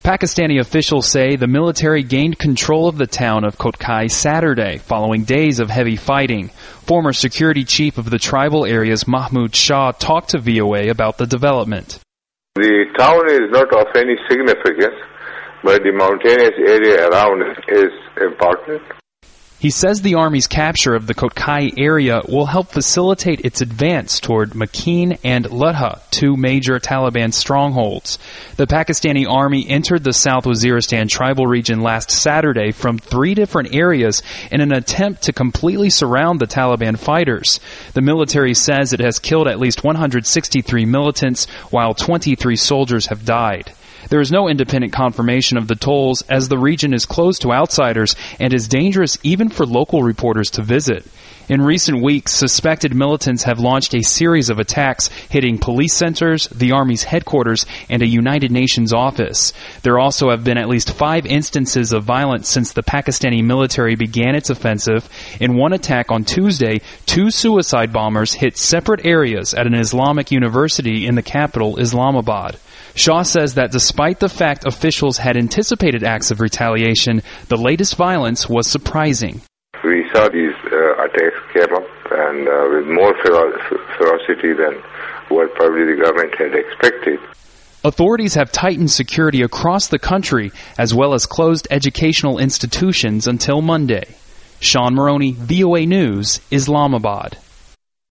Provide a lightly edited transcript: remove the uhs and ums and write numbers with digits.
Pakistani officials say the military gained control of the town of Kotkai Saturday, following days of heavy fighting. Former security chief of the tribal areas, Mahmoud Shah, talked to VOA about the development. The town is not of any significance, but the mountainous area around is important. He says the Army's capture of the Kotkai area will help facilitate its advance toward Makin and Ladha, two major Taliban strongholds. The Pakistani Army entered the South Waziristan tribal region last Saturday from 3 different areas in an attempt to completely surround the Taliban fighters. The military says it has killed at least 163 militants, while 23 soldiers have died. There is no independent confirmation of the tolls, as the region is closed to outsiders and is dangerous even for local reporters to visit. In recent weeks, suspected militants have launched a series of attacks hitting police centers, the Army's headquarters, and a United Nations office. There also have been at least 5 instances of violence since the Pakistani military began its offensive. In one attack on Tuesday, 2 suicide bombers hit separate areas at an Islamic university in the capital, Islamabad. Shah says that despite the fact officials had anticipated acts of retaliation, the latest violence was surprising. We saw these attacks came up and with more ferocity than what probably the government had expected. Authorities have tightened security across the country as well as closed educational institutions until Monday. Sean Maroney, VOA News, Islamabad.